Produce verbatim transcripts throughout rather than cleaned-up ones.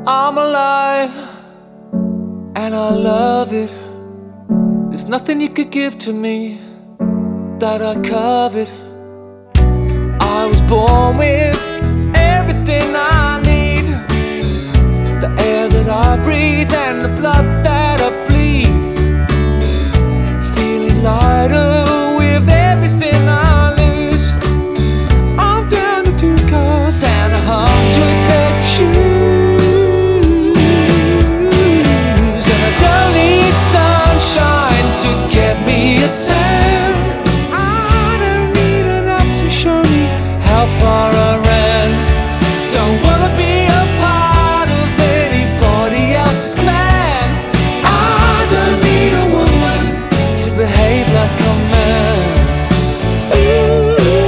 I'm alive and I love it. There's nothing you could give to me that I covet. I was born with everything I need, the air that I breathe and the blood that I bleed. Feeling lighter with everything I lose. I'm down to two cars and a hundred pairs of shoes, and I don't need sunshine to get me a tan. I don't need enough to show me how far I ran. Don't wanna be a part of anybody else's plan. I don't need a woman to behave like a man. Ooh.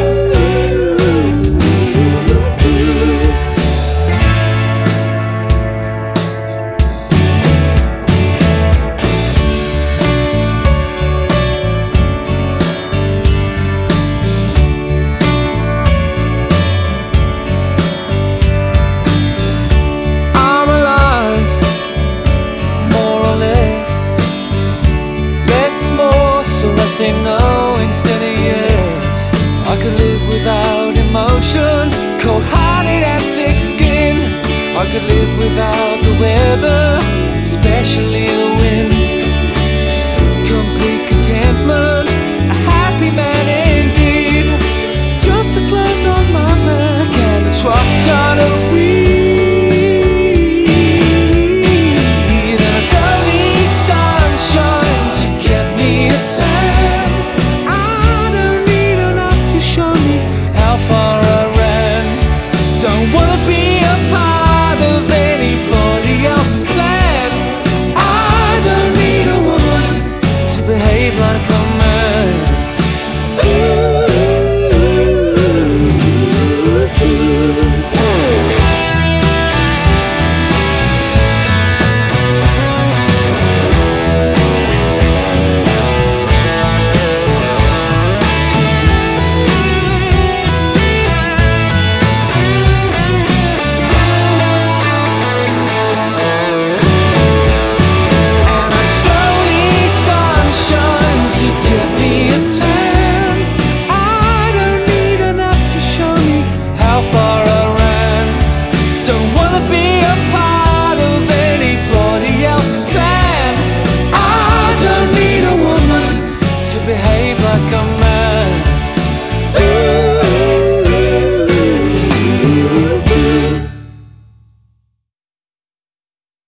I'm alive, more or less. Less is more, so I say no instead of yes. I could live without emotion, cold-hearted and thick-skinned. I could live without the weather, especially the wind. Complete contentment, a happy man indeed. Just the clothes on my back and a truck ton of